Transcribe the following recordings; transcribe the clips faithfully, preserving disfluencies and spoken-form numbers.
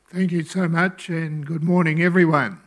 Thank you so much, and good morning, everyone.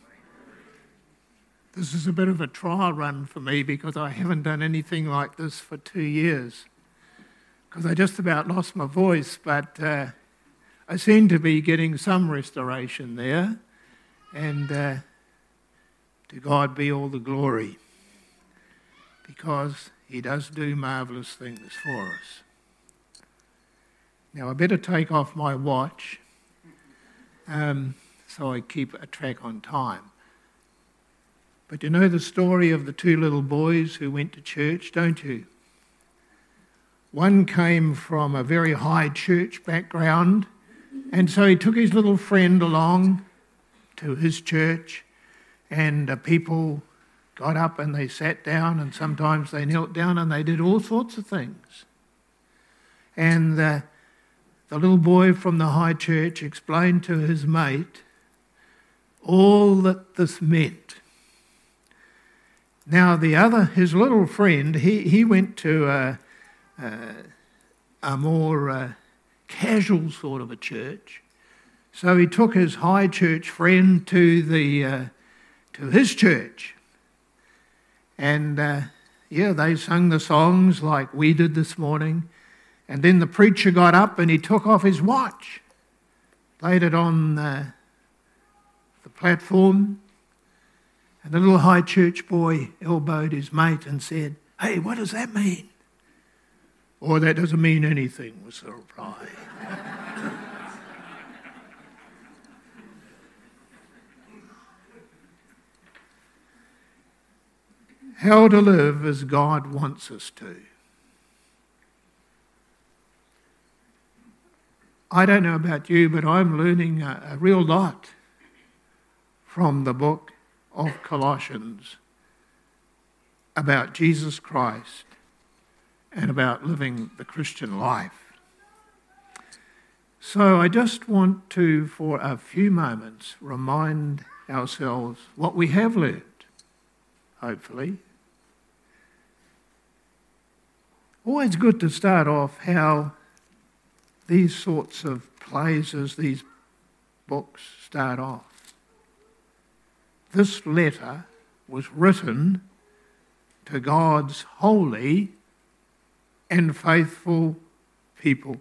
This is a bit of a trial run for me because I haven't done anything like this for two years because I just about lost my voice, but uh, I seem to be getting some restoration there, and uh, to God be all the glory because He does do marvellous things for us. Now, I better take off my watch Um, so I keep a track on time. But you know the story of the two little boys who went to church, don't you? One came from a very high church background, and so he took his little friend along to his church, and uh, people got up and they sat down, and sometimes they knelt down, and they did all sorts of things. And uh, the little boy from the high church explained to his mate all that this meant. Now the other, his little friend, he, he went to a, a, a more uh, casual sort of a church. So he took his high church friend to the uh, to his church. And uh, yeah, they sung the songs like we did this morning. And then the preacher got up and he took off his watch, laid it on uh, the platform, and the little high church boy elbowed his mate and said, "Hey, what does that mean?" "Oh, that doesn't mean anything," was the reply. How to live as God wants us to. I don't know about you, but I'm learning a, a real lot from the book of Colossians about Jesus Christ and about living the Christian life. So I just want to, for a few moments, remind ourselves what we have learned, hopefully. Always good to start off how these sorts of plays, as these books start off. This letter was written to God's holy and faithful people,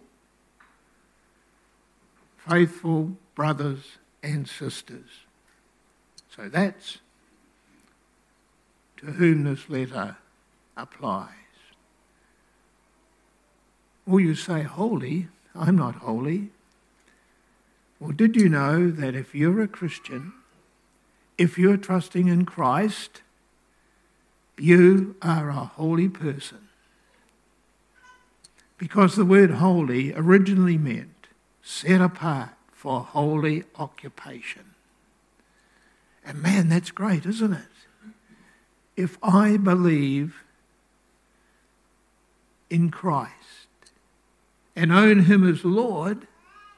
faithful brothers and sisters. So that's to whom this letter applies. Will you say holy? I'm not holy. Well, did you know that if you're a Christian, if you're trusting in Christ, you are a holy person? Because the word holy originally meant set apart for holy occupation. And man, that's great, isn't it? If I believe in Christ and own Him as Lord,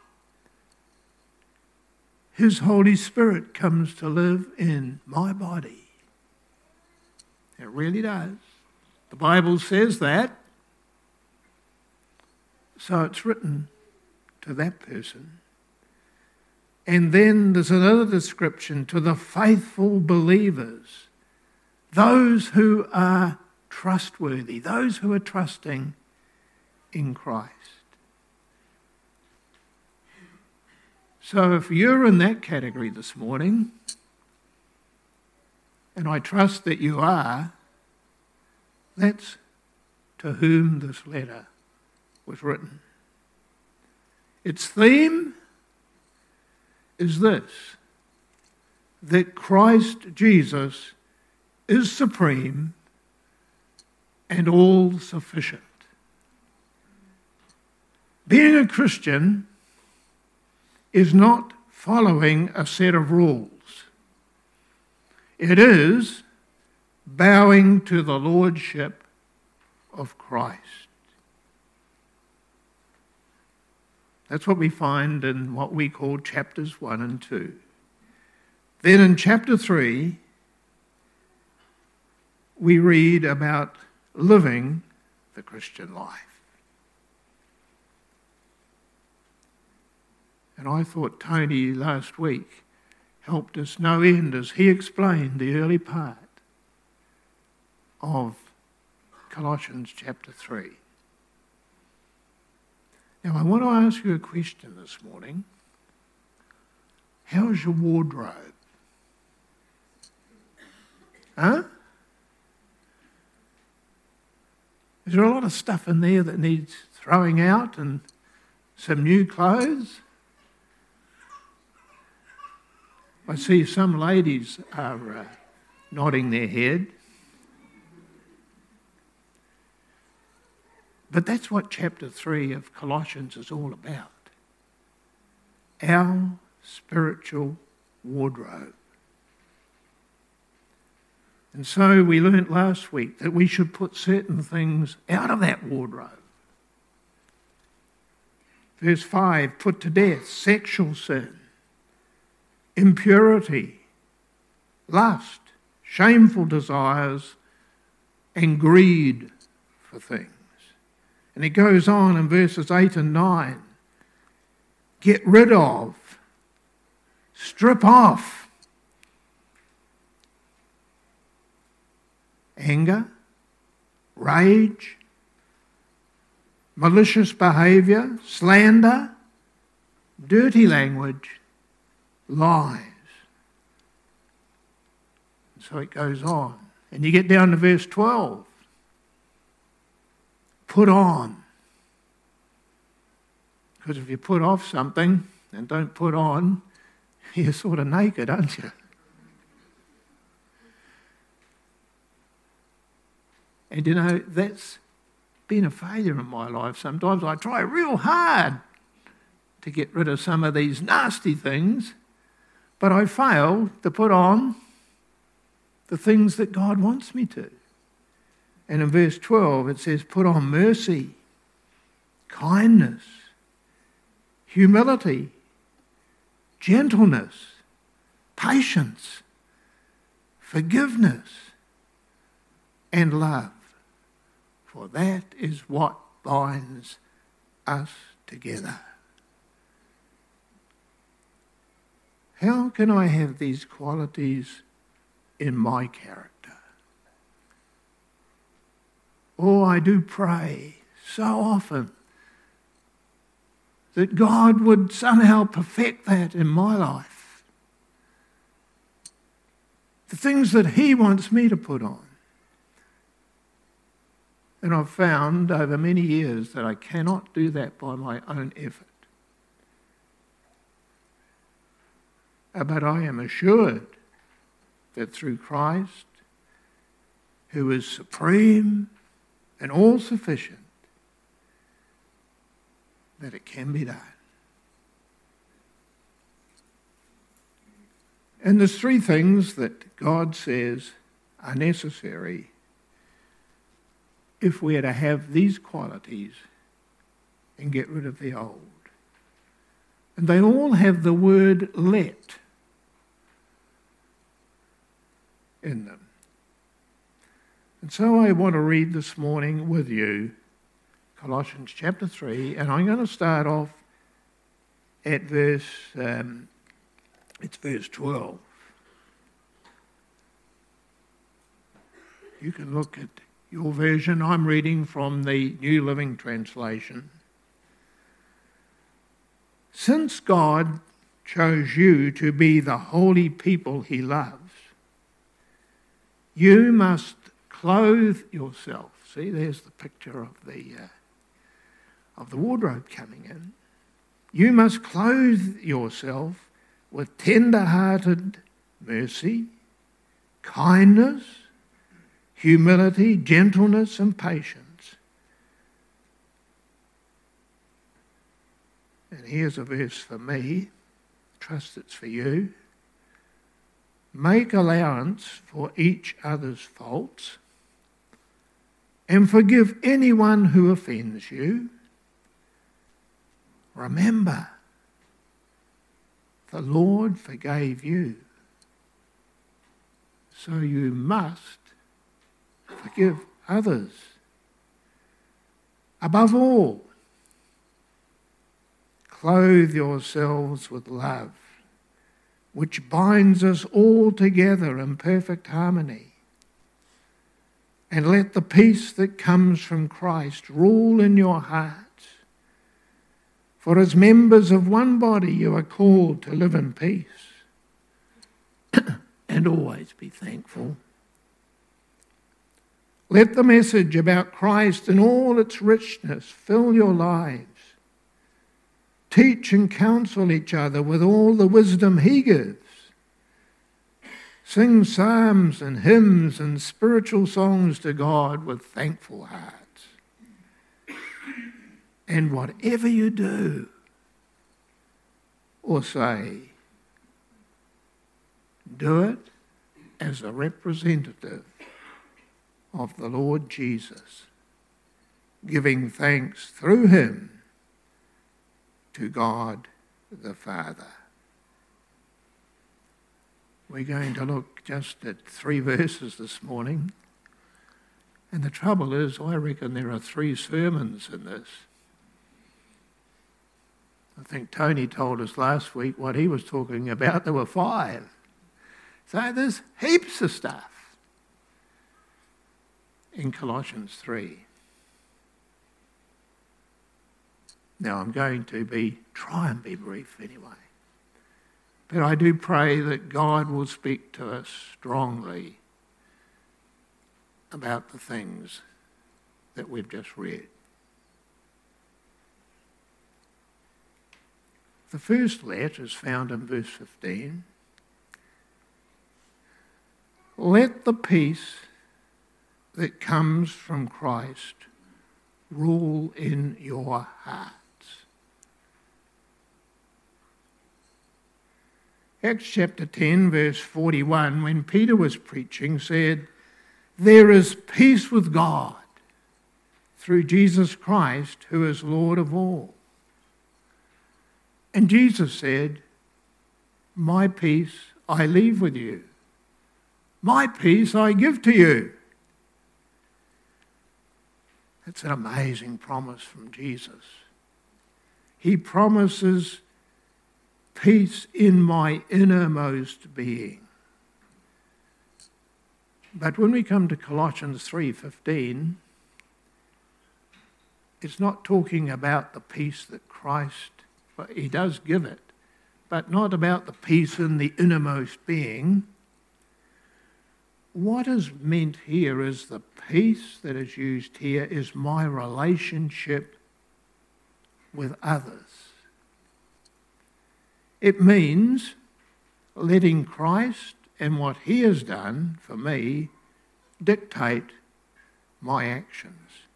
His Holy Spirit comes to live in my body. It really does. The Bible says that. So it's written to that person. And then there's another description to the faithful believers, those who are trustworthy, those who are trusting in Christ. So if you're in that category this morning, and I trust that you are, that's to whom this letter was written. Its theme is this: that Christ Jesus is supreme and all sufficient. Being a Christian is not following a set of rules. It is bowing to the lordship of Christ. That's what we find in what we call chapters one and two. Then in chapter three, we read about living the Christian life. And I thought Tony last week helped us no end as he explained the early part of Colossians chapter three. Now I want to ask you a question this morning. How's your wardrobe? Huh? Is there a lot of stuff in there that needs throwing out and some new clothes? I see some ladies are uh, nodding their head. But that's what chapter three of Colossians is all about. Our spiritual wardrobe. And so we learnt last week that we should put certain things out of that wardrobe. Verse five, put to death sexual sin, impurity, lust, shameful desires, and greed for things. And it goes on in verses eight and nine. Get rid of, strip off anger, rage, malicious behaviour, slander, dirty language, lies. And so it goes on. And you get down to verse twelve. Put on. Because if you put off something and don't put on, you're sort of naked, aren't you? And you know, that's been a failure in my life. Sometimes I try real hard to get rid of some of these nasty things, but I fail to put on the things that God wants me to. And in verse twelve it says, put on mercy, kindness, humility, gentleness, patience, forgiveness, and love. For that is what binds us together. How can I have these qualities in my character? Oh, I do pray so often that God would somehow perfect that in my life. The things that He wants me to put on. And I've found over many years that I cannot do that by my own effort. But I am assured that through Christ, who is supreme and all-sufficient, that it can be done. And there's three things that God says are necessary if we are to have these qualities and get rid of the old. And they all have the word let in them. And so I want to read this morning with you Colossians chapter three, and I'm going to start off at verse, um, it's verse twelve. You can look at your version. I'm reading from the New Living Translation. Since God chose you to be the holy people He loves, you must clothe yourself. See, there's the picture of the uh, of the wardrobe coming in. You must clothe yourself with tender-hearted mercy, kindness, humility, gentleness, and patience. And here's a verse for me. Trust it's for you. Make allowance for each other's faults and forgive anyone who offends you. Remember, the Lord forgave you, so you must forgive others. Above all, clothe yourselves with love, which binds us all together in perfect harmony. And let the peace that comes from Christ rule in your hearts. For as members of one body you are called to live in peace and always be thankful. Let the message about Christ in all its richness fill your lives. Teach and counsel each other with all the wisdom he gives. Sing psalms and hymns and spiritual songs to God with thankful hearts. And whatever you do or say, do it as a representative of the Lord Jesus, giving thanks through him to God the Father. We're going to look just at three verses this morning. And the trouble is, I reckon there are three sermons in this. I think Tony told us last week what he was talking about. There were five. So there's heaps of stuff in Colossians three. Now I'm going to be, try and be brief anyway. But I do pray that God will speak to us strongly about the things that we've just read. The first let is found in verse fifteen. Let the peace that comes from Christ rule in your hearts. Acts chapter ten, verse forty-one, when Peter was preaching, said, there is peace with God through Jesus Christ, who is Lord of all. And Jesus said, my peace I leave with you. My peace I give to you. That's an amazing promise from Jesus. He promises peace in my innermost being. But when we come to Colossians three fifteen, it's not talking about the peace that Christ, well, he does give it, but not about the peace in the innermost being. What is meant here is the peace that is used here is my relationship with others. It means letting Christ and what he has done for me dictate my actions.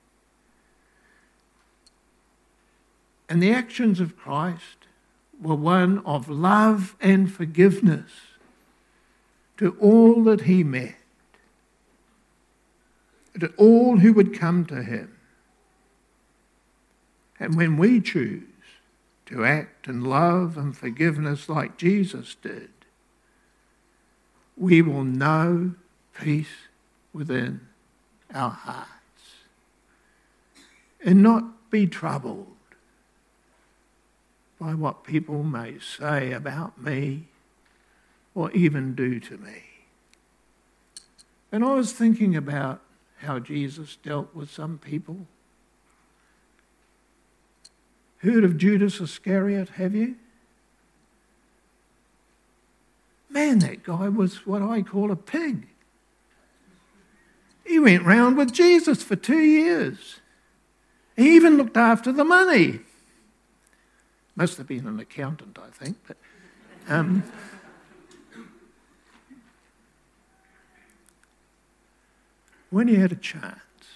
And the actions of Christ were one of love and forgiveness to all that he met, to all who would come to him. And when we choose to act in love and forgiveness like Jesus did, we will know peace within our hearts and not be troubled by what people may say about me or even do to me. And I was thinking about how Jesus dealt with some people. Heard of Judas Iscariot, have you? Man, that guy was what I call a pig. He went round with Jesus for two years. He even looked after the money. Must have been an accountant, I think. But um, when he had a chance,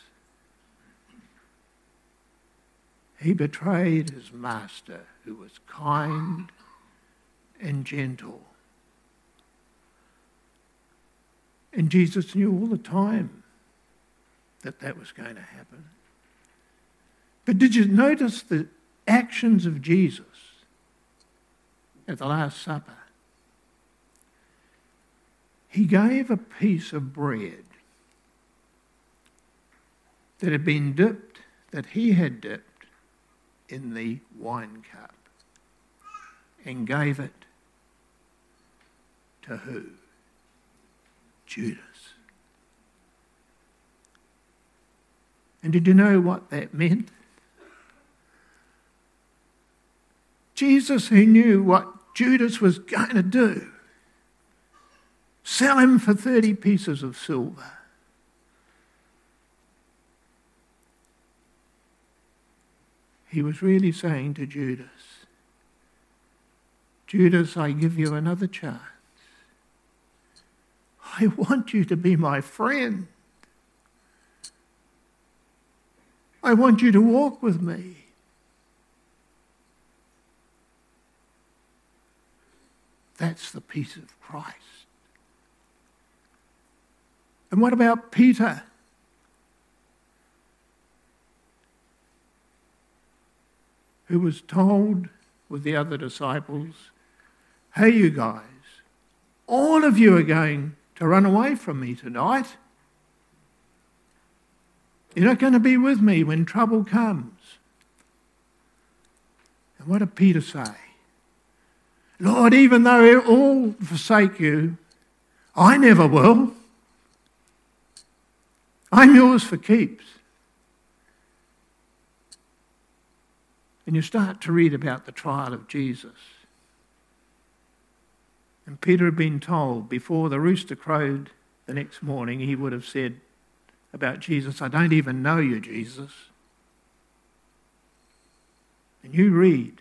he betrayed his master, who was kind and gentle. And Jesus knew all the time that that was going to happen. But did you notice the actions of Jesus at the Last Supper? He gave a piece of bread that had been dipped, that he had dipped in the wine cup. and gave it to who? Judas. And did you know what that meant? Jesus, who knew what Judas was going to do, sell him for thirty pieces of silver. He was really saying to Judas, Judas, I give you another chance. I want you to be my friend. I want you to walk with me. That's the peace of Christ. And what about Peter? Who was told with the other disciples, hey, you guys, all of you are going to run away from me tonight. You're not going to be with me when trouble comes. And what did Peter say? Lord, even though they all forsake you, I never will. I'm yours for keeps. And you start to read about the trial of Jesus. And Peter had been told before the rooster crowed the next morning, he would have said about Jesus, I don't even know you, Jesus. And you read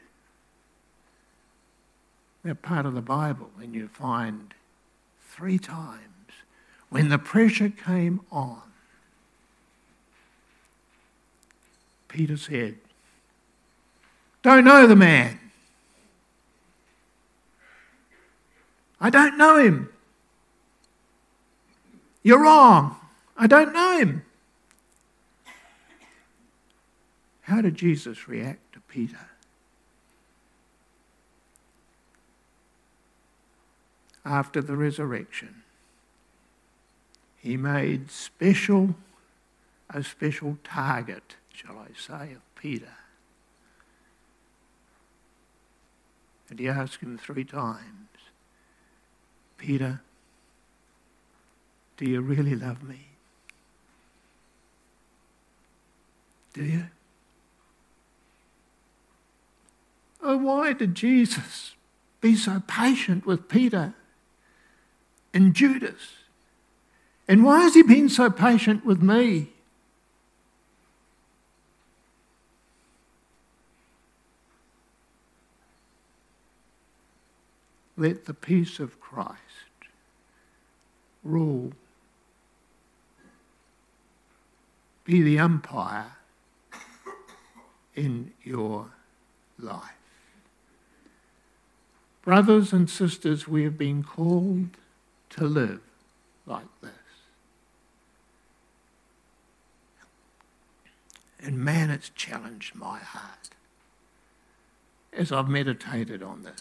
that part of the Bible and you find three times when the pressure came on, Peter said, don't know the man. I don't know him. You're wrong. I don't know him. How did Jesus react to Peter? After the resurrection, he made special, a special target, shall I say, of Peter. And he asked him three times, Peter, do you really love me? Do you? Oh, why did Jesus be so patient with Peter and Judas? And why has he been so patient with me? Let the peace of Christ rule, be the umpire in your life. Brothers and sisters, we have been called to live like this. And man, it's challenged my heart as I've meditated on this.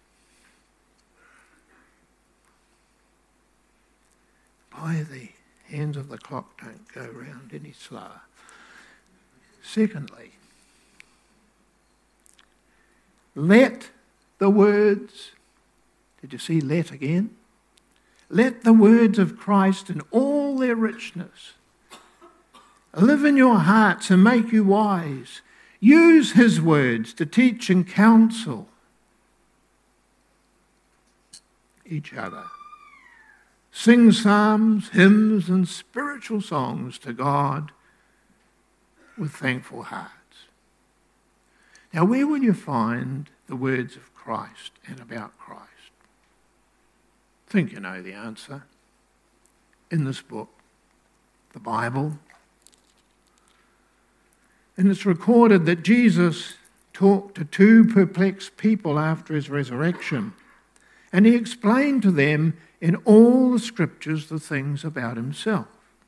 By the hands of the clock don't go round any slower. Secondly, let the words, did you see let again? Let the words of Christ in all their richness live in your hearts and make you wise. Use his words to teach and counsel each other. Sing psalms, hymns, and spiritual songs to God with thankful hearts. Now, where will you find the words of Christ and about Christ? I think you know the answer. In this book, the Bible. And it's recorded that Jesus talked to two perplexed people after his resurrection, and he explained to them in all the scriptures the things about himself.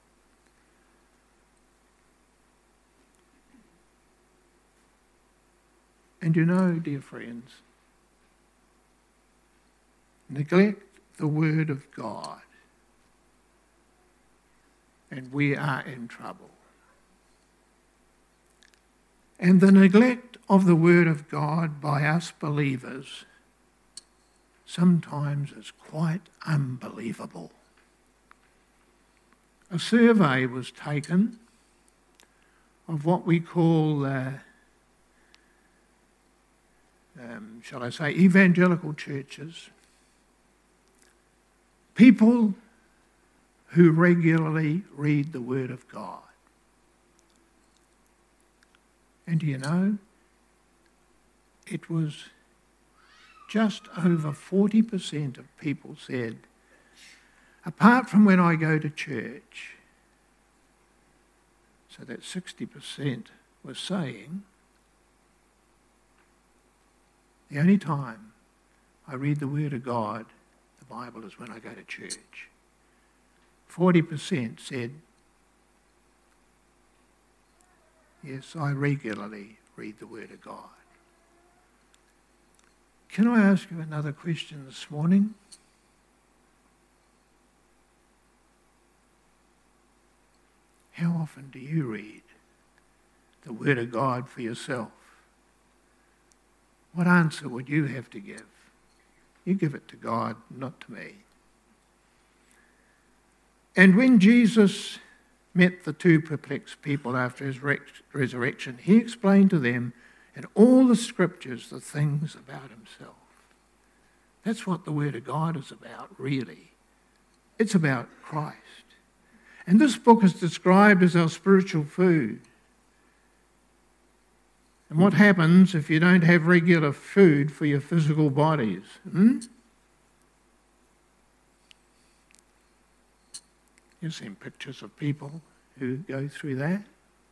And you know, dear friends, neglect the word of God and we are in trouble. And the neglect of the word of God by us believers sometimes is quite unbelievable. A survey was taken of what we call, uh, um, shall I say, evangelical churches, people who regularly read the Word of God. And do you know, it was just over forty percent of people said, apart from when I go to church, so that sixty percent was saying, the only time I read the Word of God, the Bible, is when I go to church. forty percent said, yes, I regularly read the Word of God. Can I ask you another question this morning? How often do you read the Word of God for yourself? What answer would you have to give? You give it to God, not to me. And when Jesus met the two perplexed people after his resurrection, he explained to them in all the scriptures the things about himself. That's what the Word of God is about, really. It's about Christ. And this book is described as our spiritual food. And what happens if you don't have regular food for your physical bodies? Hmm? You've seen pictures of people who go through that.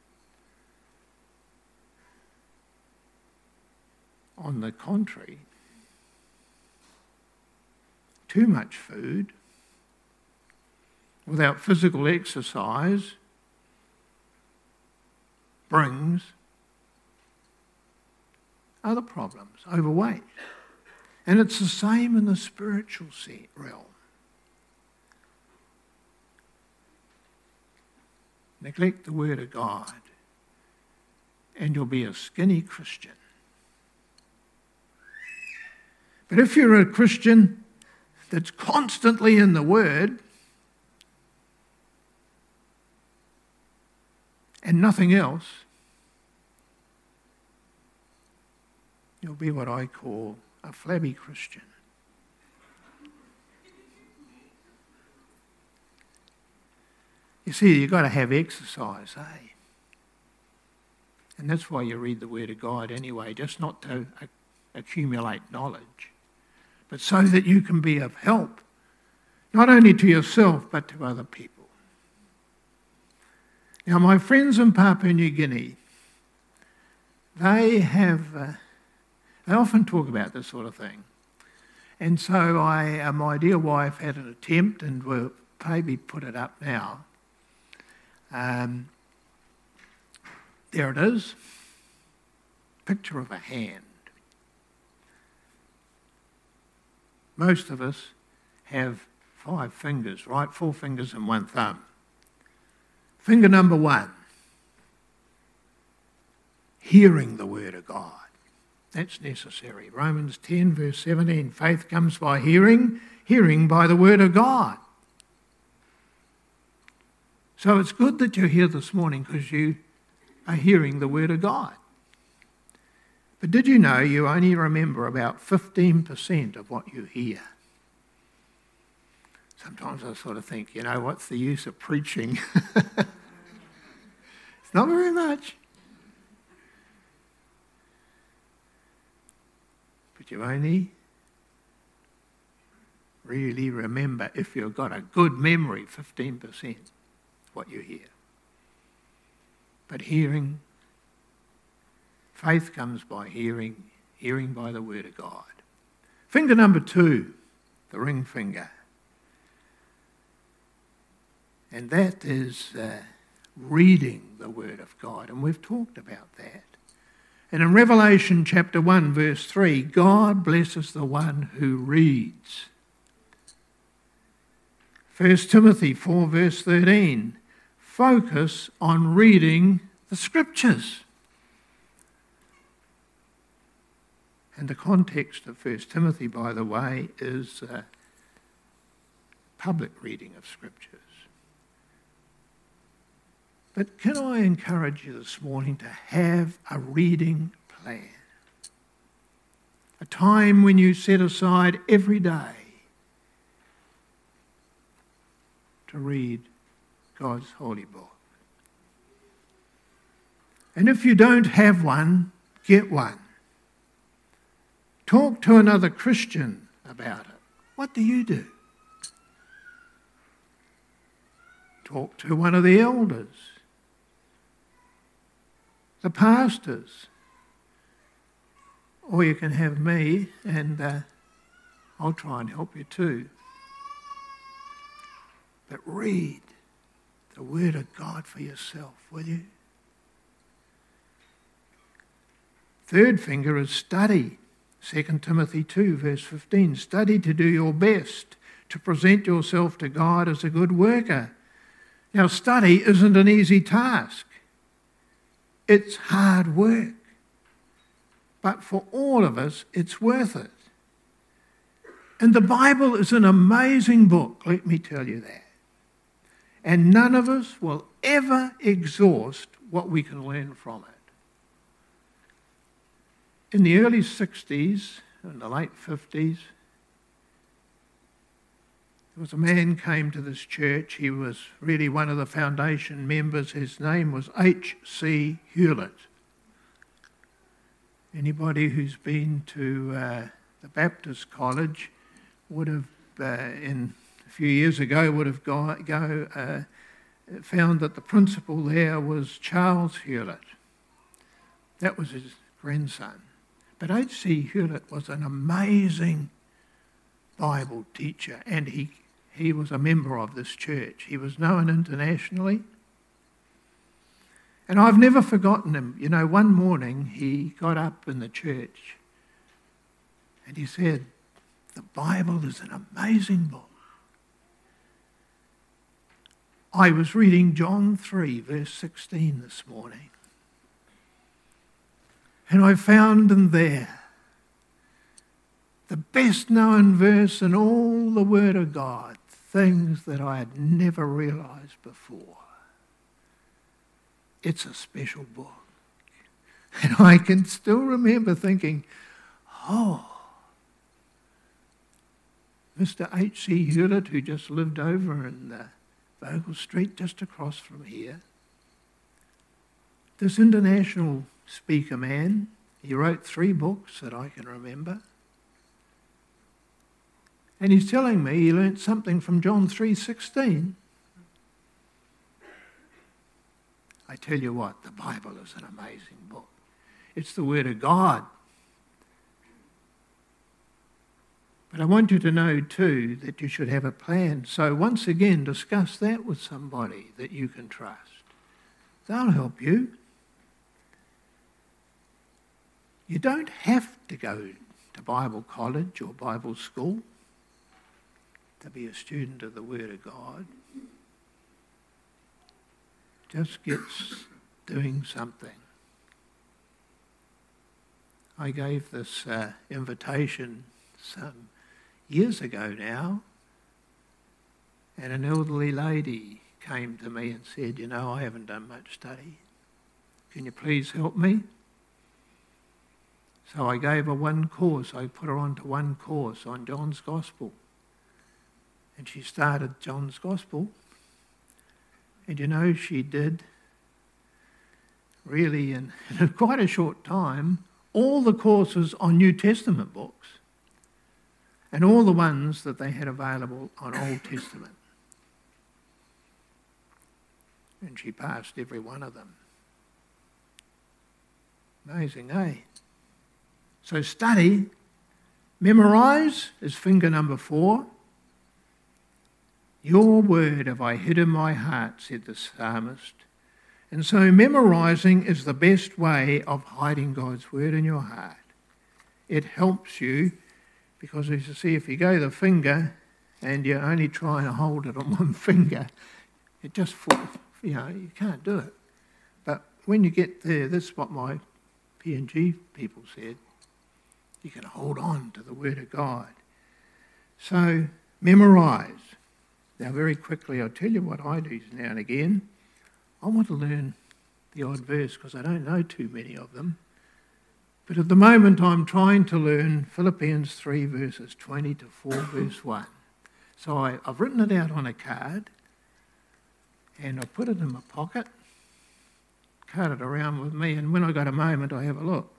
On the contrary, too much food without physical exercise brings other problems, overweight. And it's the same in the spiritual realm. Neglect the Word of God and you'll be a skinny Christian. But if you're a Christian that's constantly in the Word and nothing else, you'll be what I call a flabby Christian. You see, you've got to have exercise, eh? And that's why you read the Word of God anyway, just not to accumulate knowledge, but so that you can be of help, not only to yourself, but to other people. Now, my friends in Papua New Guinea, they have, uh, they often talk about this sort of thing. And so I, uh, my dear wife had an attempt, and we'll maybe put it up now. Um, there it is, picture of a hand. Most of us have five fingers, right? Four fingers and one thumb. Finger number one, hearing the Word of God. That's necessary. Romans ten, verse seventeen, faith comes by hearing, hearing by the Word of God. So it's good that you're here this morning because you are hearing the Word of God. But did you know you only remember about fifteen percent of what you hear? Sometimes I sort of think, you know, what's the use of preaching? It's not very much. But you only really remember, if you've got a good memory, fifteen percent what you hear. But hearing, faith comes by hearing, hearing by the Word of God. Finger number two, the ring finger. And that is uh, reading the Word of God. And we've talked about that. And in Revelation chapter one, verse three, God blesses the one who reads. First Timothy four, verse thirteen, focus on reading the Scriptures. And the context of First Timothy, by the way, is uh, public reading of Scriptures. But can I encourage you this morning to have a reading plan? A time when you set aside every day to read God's holy book. And if you don't have one, get one. Talk to another Christian about it. What do you do? Talk to one of the elders, the pastors, or you can have me and uh, I'll try and help you too. But read the Word of God for yourself, will you? Third finger is study. Second Timothy two, verse fifteen. Study to do your best to present yourself to God as a good worker. Now, study isn't an easy task. It's hard work. But for all of us, it's worth it. And the Bible is an amazing book, let me tell you that. And none of us will ever exhaust what we can learn from it. In the early sixties and the late fifties, there was a man came to this church. He was really one of the foundation members. His name was H C Hewlett. Anybody who's been to uh, the Baptist College would have, uh, in a few years ago, would have go, go, uh, found that the principal there was Charles Hewlett. That was his grandson. But H C Hewlett was an amazing Bible teacher, and he, he was a member of this church. He was known internationally. And I've never forgotten him. You know, one morning he got up in the church and he said, "The Bible is an amazing book." I was reading John three, verse sixteen this morning. And I found in there the best known verse in all the Word of God, things that I had never realised before. It's a special book. And I can still remember thinking, oh, Mister H C Hewlett, who just lived over in uh, Vogel Street, just across from here, this international speaker man, he wrote three books that I can remember. And he's telling me he learnt something from John three sixteen. I tell you what, the Bible is an amazing book. It's the Word of God. But I want you to know too that you should have a plan. So once again, discuss that with somebody that you can trust. They'll help you. You don't have to go to Bible college or Bible school to be a student of the Word of God. Just get doing something. I gave this uh, invitation some years ago now, and an elderly lady came to me and said, "You know, I haven't done much study. Can you please help me?" So I gave her one course. I put her onto one course on John's Gospel. And she started John's Gospel. And you know, she did really in, in quite a short time all the courses on New Testament books and all the ones that they had available on Old Testament. And she passed every one of them. Amazing, eh? So study, memorise is finger number four. Your word have I hid in my heart, said the psalmist. And so memorising is the best way of hiding God's word in your heart. It helps you because, as you see, if you go the finger and you're only trying to hold it on one finger, it just falls, you know, you can't do it. But when you get there, this is what my P and G people said, You can hold on to the Word of God. So, memorise. Now, very quickly, I'll tell you what I do now and again. I want to learn the odd verse because I don't know too many of them. But at the moment, I'm trying to learn Philippians three, verses twenty to four, verse one. So I, I've written it out on a card, and I put it in my pocket, cart it around with me, and when I got a moment, I have a look.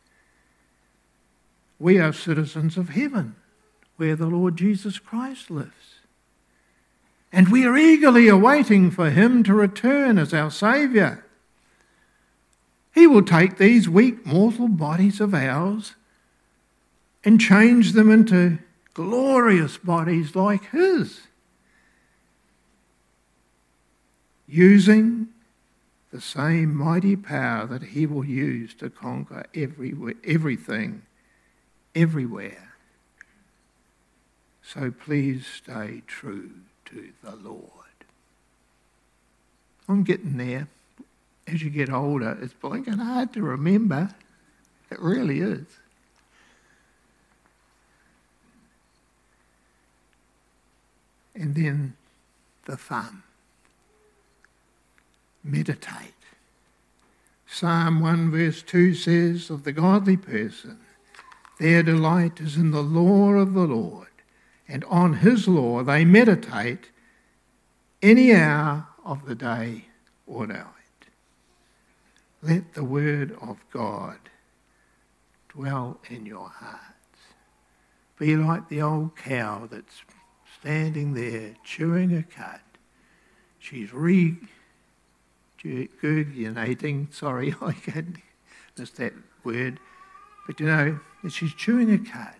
We are citizens of heaven, where the Lord Jesus Christ lives. And we are eagerly awaiting for him to return as our Saviour. He will take these weak mortal bodies of ours and change them into glorious bodies like his, using the same mighty power that he will use to conquer every, everything, everywhere. So please stay true to the Lord. I'm getting there. As you get older, it's blinking hard to remember. It really is. And then the thumb. Meditate. Psalm one verse two says of the godly person, their delight is in the law of the Lord, and on his law they meditate any hour of the day or night. Let the word of God dwell in your hearts. Be like the old cow that's standing there chewing a cud. She's regurgitating, sorry, I can't miss that word, but you know, she's chewing a cud.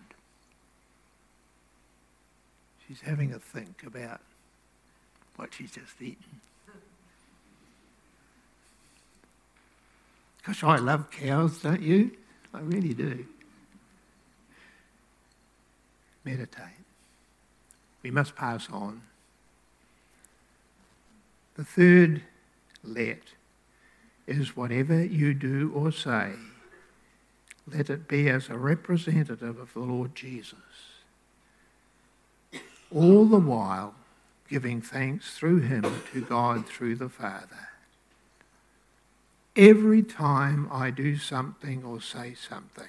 She's having a think about what she's just eaten. Gosh, I love cows, don't you? I really do. Meditate. We must pass on. The third let is whatever you do or say, let it be as a representative of the Lord Jesus, all the while giving thanks through him to God through the Father. Every time I do something or say something,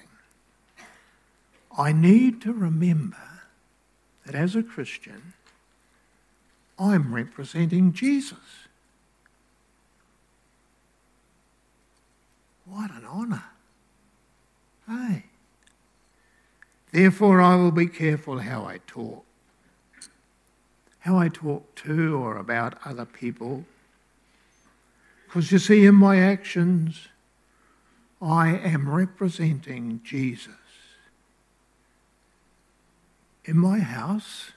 I need to remember that as a Christian, I'm representing Jesus. What an honour. Hey. Therefore, I will be careful how I talk. How I talk to or about other people. Because you see, in my actions, I am representing Jesus. In my house,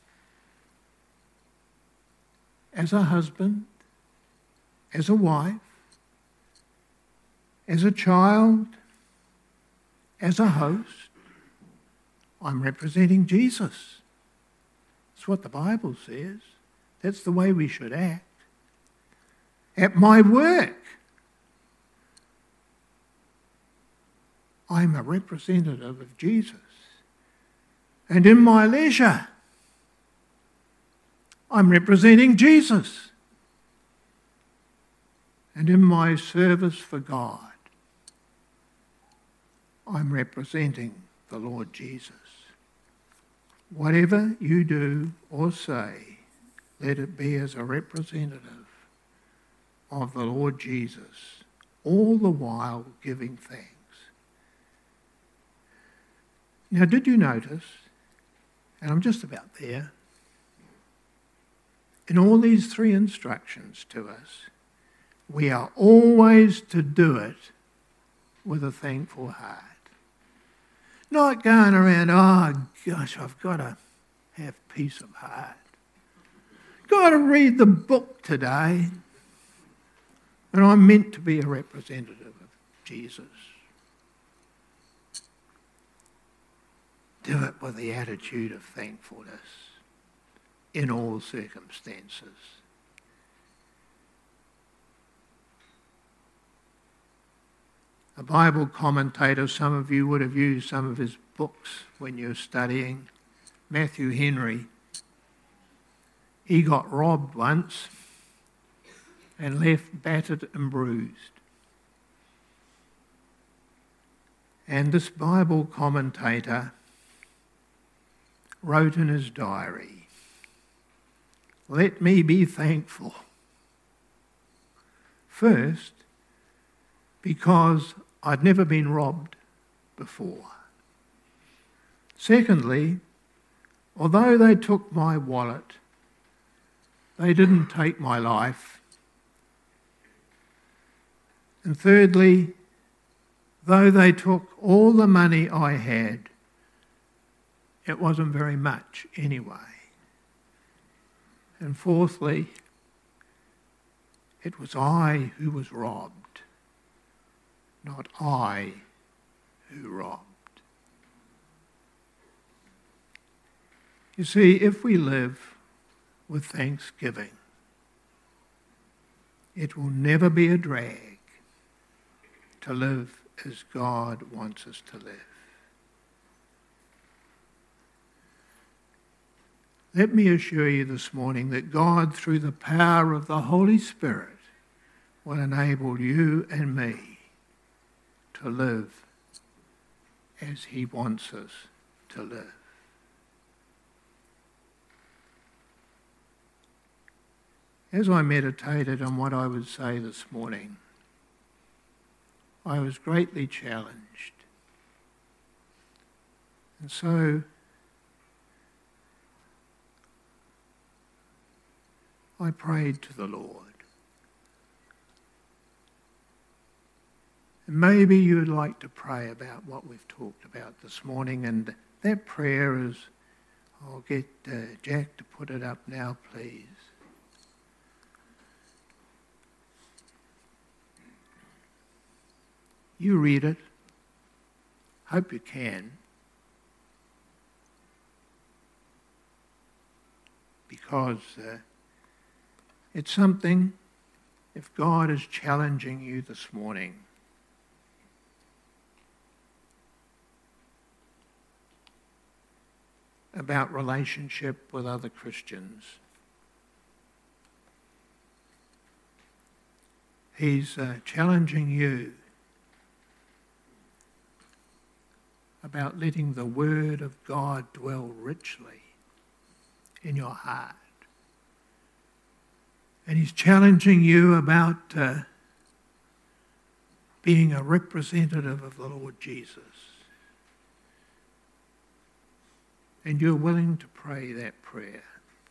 as a husband, as a wife, as a child, as a host, I'm representing Jesus. That's what the Bible says. That's the way we should act. At my work, I'm a representative of Jesus. And in my leisure, I'm representing Jesus. And in my service for God, I'm representing the Lord Jesus. Whatever you do or say, let it be as a representative of the Lord Jesus, all the while giving thanks. Now, did you notice, and I'm just about there, in all these three instructions to us, we are always to do it with a thankful heart. Not going around, oh gosh, I've got to have peace of heart. Got to read the book today. And I'm meant to be a representative of Jesus. Do it with the attitude of thankfulness in all circumstances. A Bible commentator, some of you would have used some of his books when you're studying. Matthew Henry, he got robbed once and left battered and bruised. And this Bible commentator wrote in his diary, "Let me be thankful. First, because I'd never been robbed before. Secondly, although they took my wallet, they didn't take my life. And thirdly, though they took all the money I had, it wasn't very much anyway. And fourthly, it was I who was robbed, not I who robbed." You see, if we live with thanksgiving, it will never be a drag to live as God wants us to live. Let me assure you this morning that God, through the power of the Holy Spirit, will enable you and me to live as he wants us to live. As I meditated on what I would say this morning, I was greatly challenged. And so I prayed to the Lord. And maybe you'd like to pray about what we've talked about this morning, and that prayer is, I'll get uh, Jack to put it up now, please. You read it. Hope you can. Because uh, it's something, if God is challenging you this morning, about relationship with other Christians, he's uh, challenging you about letting the Word of God dwell richly in your heart. And he's challenging you about uh, being a representative of the Lord Jesus. And you're willing to pray that prayer.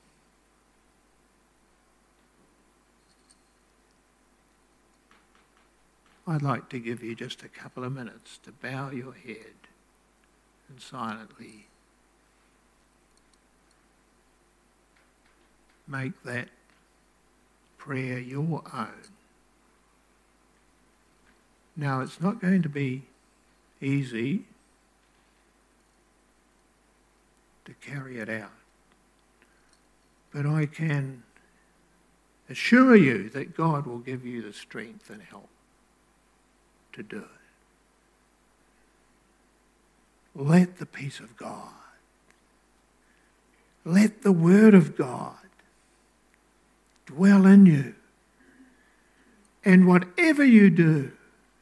I'd like to give you just a couple of minutes to bow your head and silently make that prayer your own. Now, it's not going to be easy to carry it out, but I can assure you that God will give you the strength and help to do it. Let the peace of God, let the Word of God dwell in you. And whatever you do,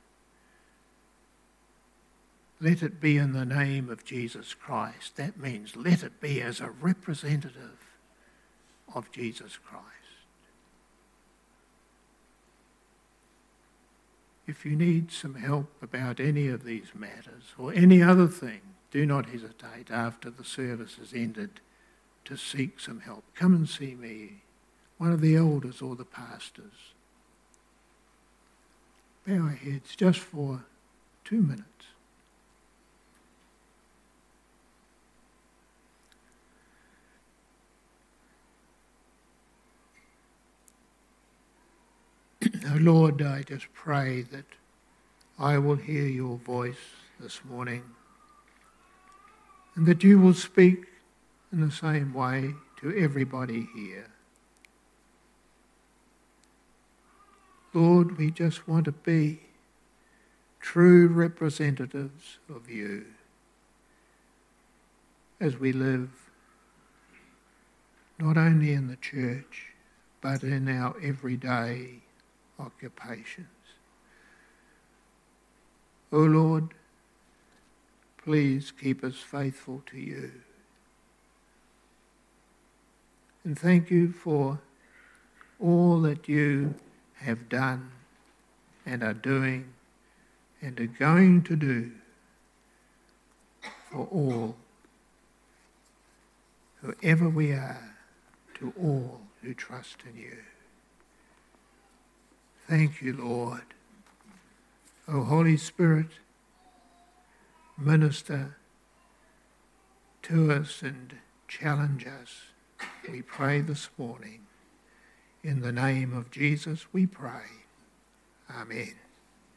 let it be in the name of Jesus Christ. That means let it be as a representative of Jesus Christ. If you need some help about any of these matters or any other thing, do not hesitate after the service has ended to seek some help. Come and see me, one of the elders or the pastors. Bow our heads just for two minutes. Oh Lord, I just pray that I will hear your voice this morning and that you will speak in the same way to everybody here. Lord, we just want to be true representatives of you. as we live, not only in the church, but in our everyday occupations. O Lord, please keep us faithful to you. And thank you for all that you have done and are doing and are going to do for all, whoever we are, to all who trust in you. Thank you, Lord. O Holy Spirit, minister to us and challenge us, we pray this morning. In the name of Jesus we pray. Amen.